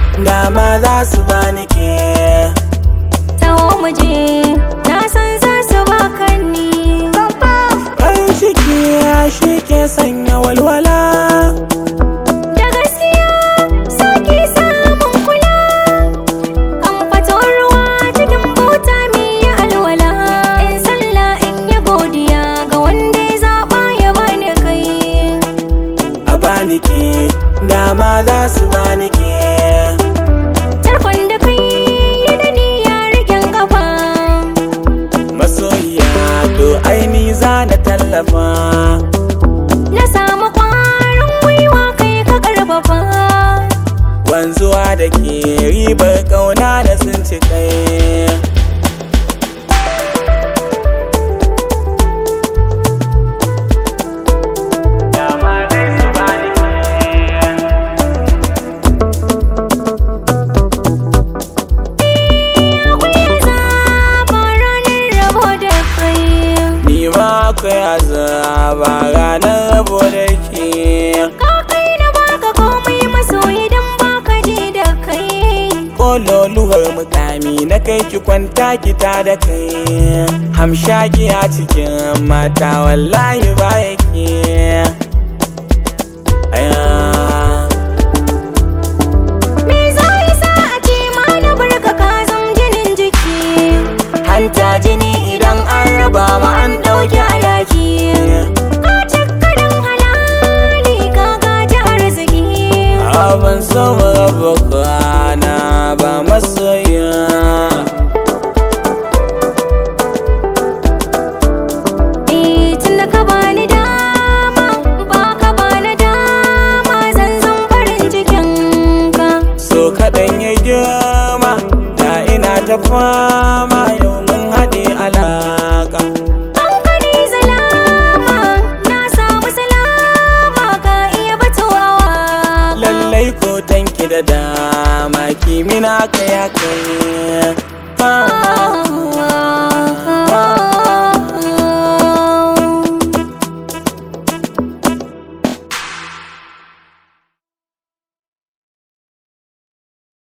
dama za su bani ke. taho muje na san za su baka ni. Farin ciki shi ke sanya walwala, da gaskiya sake samun kula. Kan fato ruwa cikin buta miya alwala. In sallah in yi godiya ga wanda ya zaɓa ya bani kai. a bani ke, dama za su bani ke. Tarkon da kai yi da ni ya rigen kafa. Masoyiya to aini za na tallafa, Na samu kwarin gwiwa kai ka karfafa. wanzuwa da ke ribar kauna da sun ci kai. Dama dai su bani ke. Akwai azaba ranar rabo da kai. Ni ma akwai azaba ranar rabo da ke. Ka kai na baka komai masoyi don baka je da kai. Kololuwar mukami na kai ki kwanta ki ta da kai. Hamshaki a cikin mata wallahi ba yake. Aya. Me za yi sa a ce ma na barka ka zam jinin jiki. Hanta jini idan an raba ma an ɗauki alaki. Ka cika dan halali ka gaji arziki. Abin sama raba kwana ba masoya. Tunda ka bani dama ba ka bani dama zan zan farin cikin ka. So kaɗan ya girma da ina ta fama yau mun haɗe alaƙa. Hankali zalama na samu salama ka iya batuwa. Lallai ko tanki da dama kimina ka ya kai.